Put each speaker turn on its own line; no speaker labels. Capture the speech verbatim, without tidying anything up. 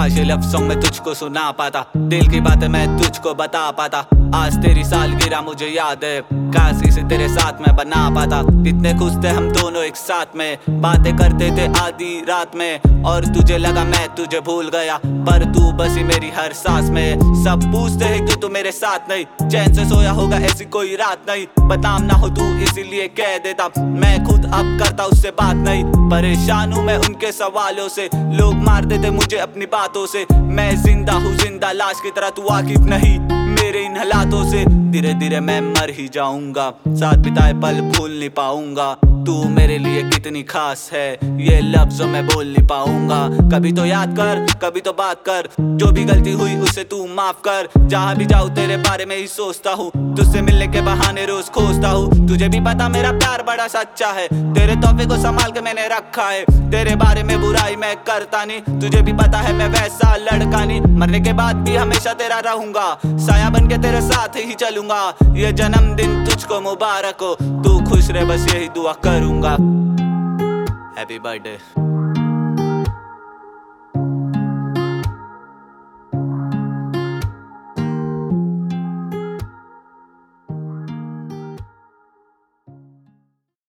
काश ये लफ्ज़ों में तुझको सुना पाता, दिल की बातें मैं तुझको बता पाता। आज तेरी सालगिरह मुझे याद है, काश इसे तेरे साथ में बना पाता। कितने खुश थे हम दोनों एक साथ में, बातें करते थे आधी रात में। और तुझे लगा मैं तुझे भूल गया, पर तू बसी मेरी हर सांस में। सब पूछते हैं कि तू मेरे साथ नहीं, चैन से सोया होगा ऐसी कोई रात नहीं। बदनाम ना हो तू इसीलिए कह देता, मैं खुद अब करता उससे बात नहीं। परेशान हूँ मैं उनके सवालों से, लोग मार देते मुझे अपनी बातों से। मैं जिंदा हूँ जिंदा लाश की तरह, तू वाकिफ नहीं मेरे इन हालातों से। धीरे धीरे मैं मर ही जाऊंगा, साथ बिताए पल भूल नहीं पाऊंगा। तू मेरे लिए कितनी खास है ये लफ्ज़ों में बोल नहीं पाऊंगा। कभी तो याद कर, कभी तो बात कर, जो भी गलती हुई उसे तू माफ कर। जहाँ भी जाऊँ तेरे बारे में ही सोचता हूँ, तुझसे मिलने के बहाने रोज खोजता हूँ। तुझे भी पता मेरा प्यार बड़ा सच्चा है, तेरे तोहफे को संभाल के मैंने रखा है। तेरे बारे में बुराई मैं करता नहीं, तुझे भी पता है मैं वैसा लड़का नहीं। मरने के बाद भी हमेशा तेरा रहूंगा, साया बन के तेरे साथ ही चलूंगा। ये जन्मदिन तुझको मुबारक हो, तू खुश रहे बस यही दुआ करूंगा। Happy birthday.